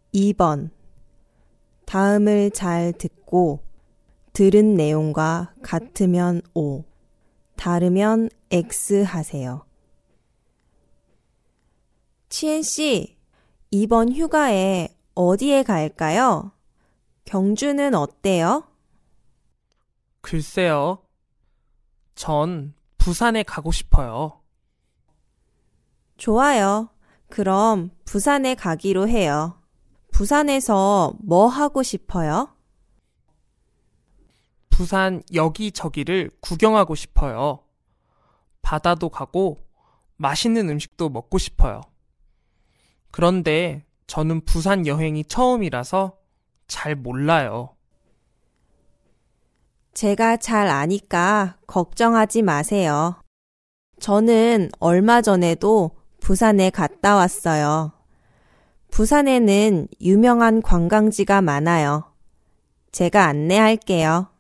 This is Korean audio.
2번. 다음을 잘 듣고 들은 내용과 같으면 O, 다르면 X 하세요. 치엔 씨, 이번 휴가에 어디에 갈까요? 경주는 어때요? 글쎄요. 전 부산에 가고 싶어요. 좋아요. 그럼 부산에 가기로 해요. 부산에서 뭐 하고 싶어요? 부산 여기저기를 구경하고 싶어요. 바다도 가고 맛있는 음식도 먹고 싶어요. 그런데 저는 부산 여행이 처음이라서 잘 몰라요. 제가 잘 아니까 걱정하지 마세요. 저는 얼마 전에도 부산에 갔다 왔어요. 부산에는 유명한 관광지가 많아요. 제가 안내할게요.